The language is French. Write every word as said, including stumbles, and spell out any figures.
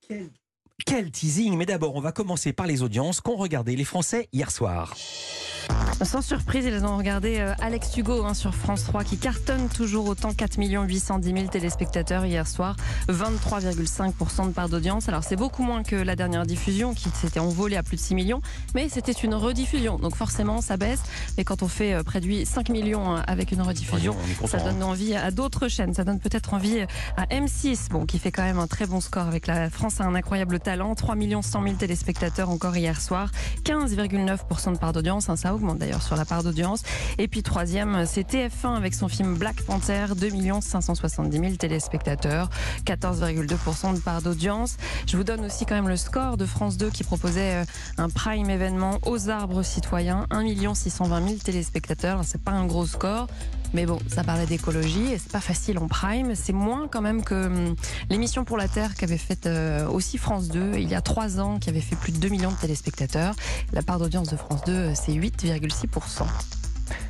Quel, quel teasing! Mais d'abord, on va commencer par les audiences qu'ont regardé les Français hier soir. Sans surprise, ils ont regardé euh, Alex Hugo hein, sur France trois qui cartonne toujours autant, quatre millions huit cent dix mille téléspectateurs hier soir, vingt-trois virgule cinq pour cent de part d'audience. Alors c'est beaucoup moins que la dernière diffusion qui s'était envolée à plus de six millions, mais c'était une rediffusion, donc forcément ça baisse. Mais quand on fait euh, près de cinq millions avec une rediffusion, Oui, content, ça donne hein. envie à d'autres chaînes, ça donne peut-être envie à M six, bon, qui fait quand même un très bon score avec La France a un incroyable talent, trois millions cent mille téléspectateurs encore hier soir, quinze virgule neuf pour cent de part d'audience, hein, ça augmente d'ailleurs sur la part d'audience. Et puis troisième, c'est T F un avec son film Black Panther, deux millions cinq cent soixante-dix mille téléspectateurs, quatorze virgule deux pour cent de part d'audience. Je vous donne aussi quand même le score de France deux qui proposait un prime événement aux arbres citoyens, un million six cent vingt mille téléspectateurs. C'est pas un gros score, mais bon, ça parlait d'écologie et c'est pas facile en prime. C'est moins quand même que hum, l'émission Pour la Terre qu'avait faite euh, aussi France deux il y a trois ans, qui avait fait plus de deux millions de téléspectateurs. La part d'audience de France deux, c'est huit virgule six pour cent.